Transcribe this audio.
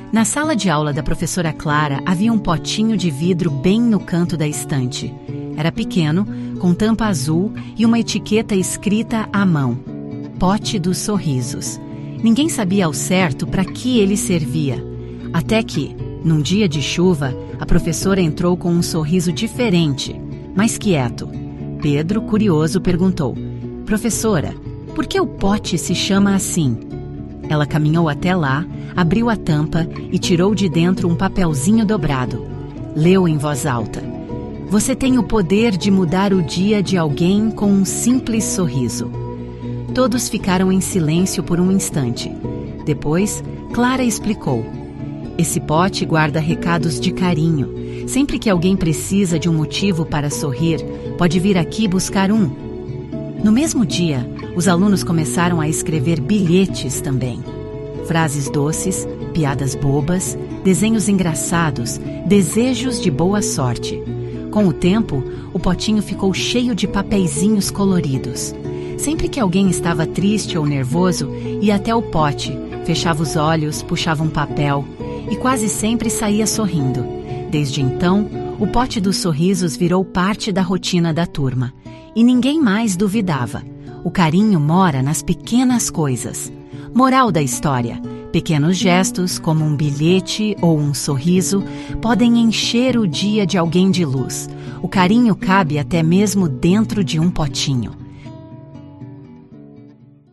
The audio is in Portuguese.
Na sala de aula da professora Clara havia um potinho de vidro bem no canto da estante. Era pequeno, com tampa azul e uma etiqueta escrita à mão: Pote dos Sorrisos. Ninguém sabia ao certo para que ele servia. Até que, num dia de chuva, a professora entrou com um sorriso diferente, mais quieto. Pedro, curioso, perguntou: Professora, por que o pote se chama assim? Ela caminhou até lá, abriu a tampa e tirou de dentro um papelzinho dobrado. Leu em voz alta: Você tem o poder de mudar o dia de alguém com um simples sorriso. Todos ficaram em silêncio por um instante. Depois, Clara explicou: Esse pote guarda recados de carinho. Sempre que alguém precisa de um motivo para sorrir, pode vir aqui buscar um. No mesmo dia, os alunos começaram a escrever bilhetes também. Frases doces, piadas bobas, desenhos engraçados, desejos de boa sorte. Com o tempo, o potinho ficou cheio de papeizinhos coloridos. Sempre que alguém estava triste ou nervoso, ia até o pote, fechava os olhos, puxava um papel e quase sempre saía sorrindo. Desde então, o pote dos sorrisos virou parte da rotina da turma. E ninguém mais duvidava. O carinho mora nas pequenas coisas. Moral da história: pequenos gestos, como um bilhete ou um sorriso, podem encher o dia de alguém de luz. O carinho cabe até mesmo dentro de um potinho.